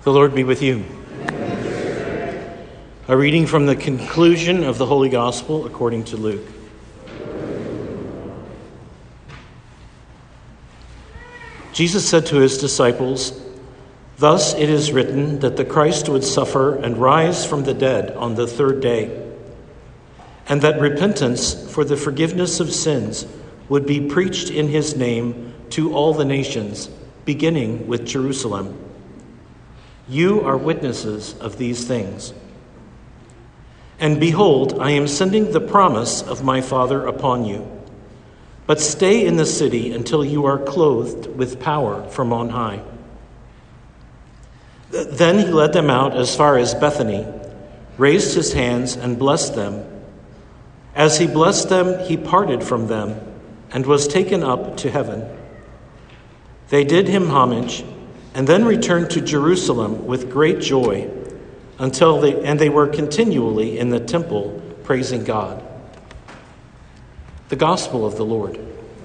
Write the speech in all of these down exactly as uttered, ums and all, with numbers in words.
The Lord be with you. A reading from the conclusion of the Holy Gospel according to Luke. Jesus said to his disciples, "Thus it is written that the Christ would suffer and rise from the dead on the third day, and that repentance for the forgiveness of sins would be preached in his name to all the nations, beginning with Jerusalem. You are witnesses of these things. And behold, I am sending the promise of my Father upon you. But stay in the city until you are clothed with power from on high." Then he led them out as far as Bethany, raised his hands and blessed them. As he blessed them, he parted from them and was taken up to heaven. They did him homage and then returned to Jerusalem with great joy until they, and they were continually in the temple praising God. The Gospel of the Lord.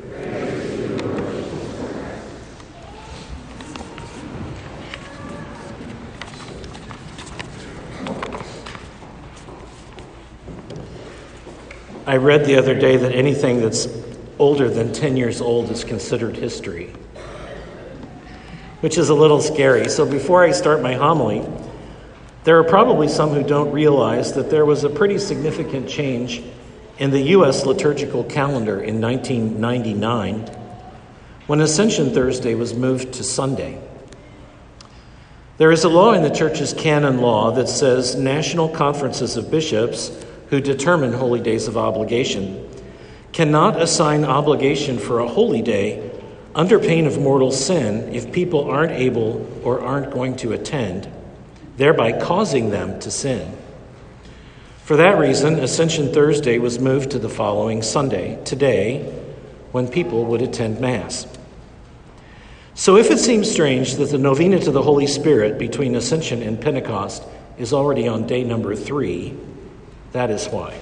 I read the other day that anything that's older than ten years old is considered history, which is a little scary. So before I start my homily, there are probably some who don't realize that there was a pretty significant change in the U S liturgical calendar in nineteen ninety-nine when Ascension Thursday was moved to Sunday. There is a law in the Church's canon law that says national conferences of bishops who determine holy days of obligation cannot assign obligation for a holy day under pain of mortal sin if people aren't able or aren't going to attend, thereby causing them to sin. For that reason, Ascension Thursday was moved to the following Sunday, today, when people would attend Mass. So if it seems strange that the Novena to the Holy Spirit between Ascension and Pentecost is already on day number three, that is why.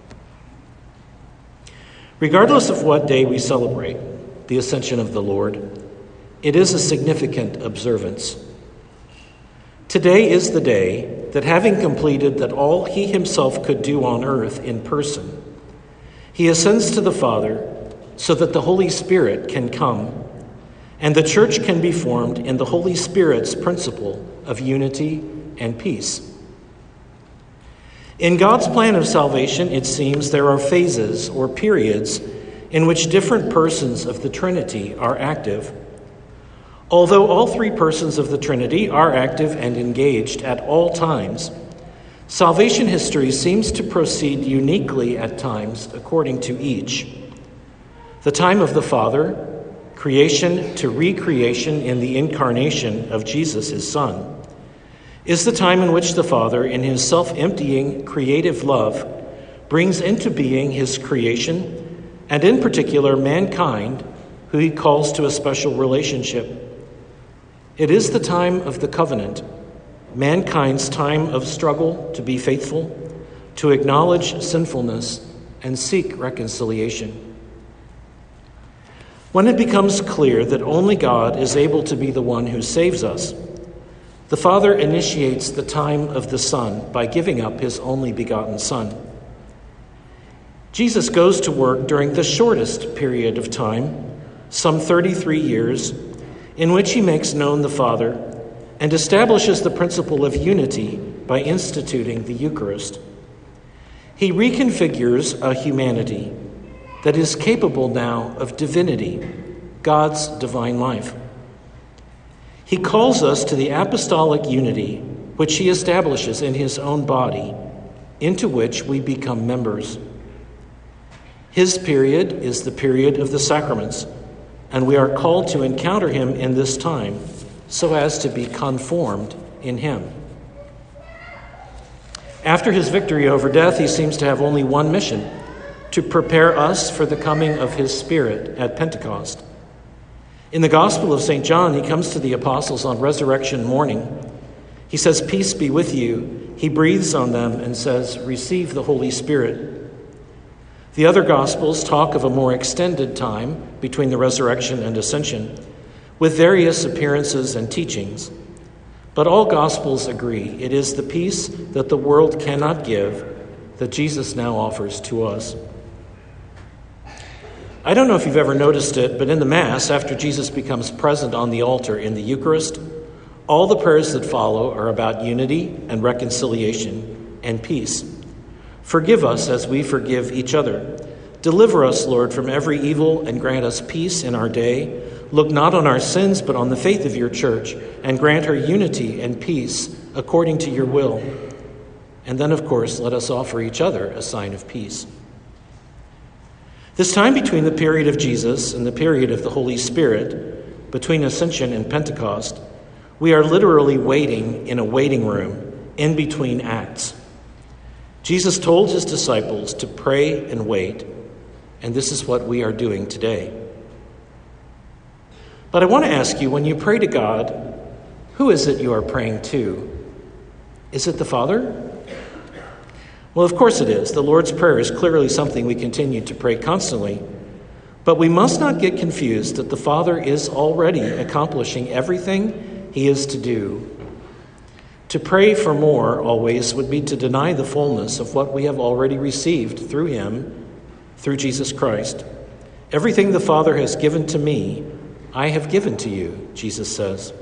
Regardless of what day we celebrate the Ascension of the Lord, it is a significant observance. Today is the day that, having completed that all he himself could do on earth in person, he ascends to the Father so that the Holy Spirit can come and the Church can be formed in the Holy Spirit's principle of unity and peace. In God's plan of salvation, it seems there are phases or periods in which different persons of the Trinity are active. Although all three persons of the Trinity are active and engaged at all times, salvation history seems to proceed uniquely at times according to each. The time of the Father, creation to recreation in the incarnation of Jesus, his Son, is the time in which the Father, in his self-emptying creative love, brings into being his creation, and in particular mankind, who he calls to a special relationship. It is the time of the covenant, mankind's time of struggle to be faithful, to acknowledge sinfulness, and seek reconciliation. When it becomes clear that only God is able to be the one who saves us, the Father initiates the time of the Son by giving up his only begotten Son. Jesus goes to work during the shortest period of time, some thirty-three years, in which he makes known the Father and establishes the principle of unity by instituting the Eucharist. He reconfigures a humanity that is capable now of divinity, God's divine life. He calls us to the apostolic unity which he establishes in his own body, into which we become members. His period is the period of the sacraments, and we are called to encounter him in this time so as to be conformed in him. After his victory over death, he seems to have only one mission: to prepare us for the coming of his Spirit at Pentecost. In the Gospel of Saint John, he comes to the apostles on resurrection morning. He says, "Peace be with you." He breathes on them and says, "Receive the Holy Spirit." The other Gospels talk of a more extended time between the resurrection and ascension, with various appearances and teachings. But all Gospels agree it is the peace that the world cannot give that Jesus now offers to us. I don't know if you've ever noticed it, but in the Mass, after Jesus becomes present on the altar in the Eucharist, all the prayers that follow are about unity and reconciliation and peace. Forgive us as we forgive each other. Deliver us, Lord, from every evil and grant us peace in our day. Look not on our sins, but on the faith of your church, and grant her unity and peace according to your will. And then, of course, let us offer each other a sign of peace. This time between the period of Jesus and the period of the Holy Spirit, between Ascension and Pentecost, we are literally waiting in a waiting room in between acts. Jesus told his disciples to pray and wait, and this is what we are doing today. But I want to ask you, when you pray to God, who is it you are praying to? Is it the Father? Well, of course it is. The Lord's Prayer is clearly something we continue to pray constantly. But we must not get confused that the Father is already accomplishing everything he is to do. To pray for more always would be to deny the fullness of what we have already received through him, through Jesus Christ. Everything the Father has given to me, I have given to you, Jesus says.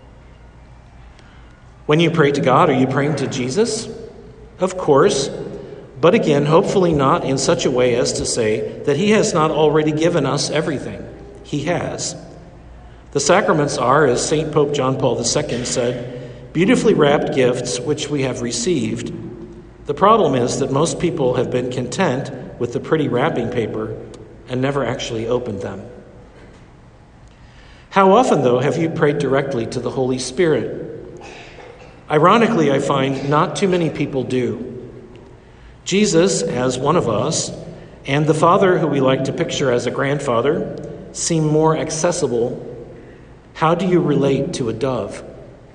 When you pray to God, are you praying to Jesus? Of course, but again, hopefully not in such a way as to say that he has not already given us everything. He has. The sacraments are, as Saint Pope John Paul the Second said, beautifully wrapped gifts which we have received. The problem is that most people have been content with the pretty wrapping paper and never actually opened them. How often, though, have you prayed directly to the Holy Spirit? Ironically, I find not too many people do. Jesus, as one of us, and the Father, who we like to picture as a grandfather, seem more accessible. How do you relate to a dove?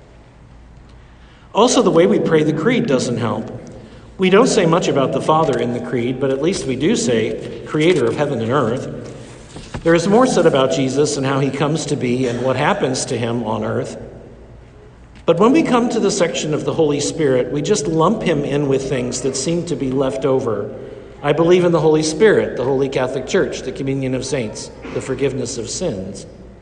Also, the way we pray the Creed doesn't help. We don't say much about the Father in the Creed, but at least we do say, Creator of heaven and earth. There is more said about Jesus and how he comes to be and what happens to him on earth. But when we come to the section of the Holy Spirit, we just lump him in with things that seem to be left over. I believe in the Holy Spirit, the Holy Catholic Church, the communion of saints, the forgiveness of sins.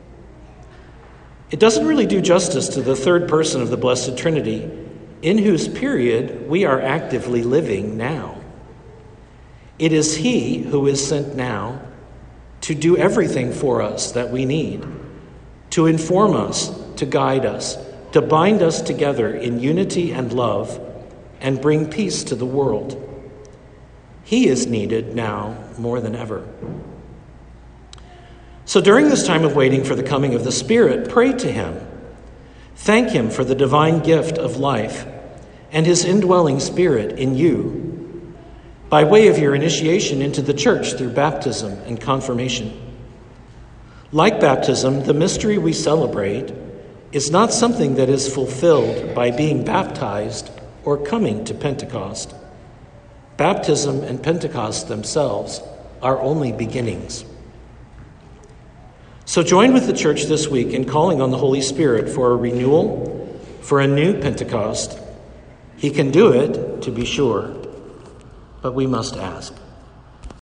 It doesn't really do justice to the third person of the Blessed Trinity, in whose period we are actively living now. It is he who is sent now to do everything for us that we need, to inform us, to guide us, to bind us together in unity and love, and bring peace to the world. He is needed now more than ever. So during this time of waiting for the coming of the Spirit, pray to him. Thank him for the divine gift of life and his indwelling Spirit in you, by way of your initiation into the church through baptism and confirmation. Like baptism, the mystery we celebrate is not something that is fulfilled by being baptized or coming to Pentecost. Baptism and Pentecost themselves are only beginnings. So join with the church this week in calling on the Holy Spirit for a renewal, for a new Pentecost. He can do it, to be sure, but we must ask.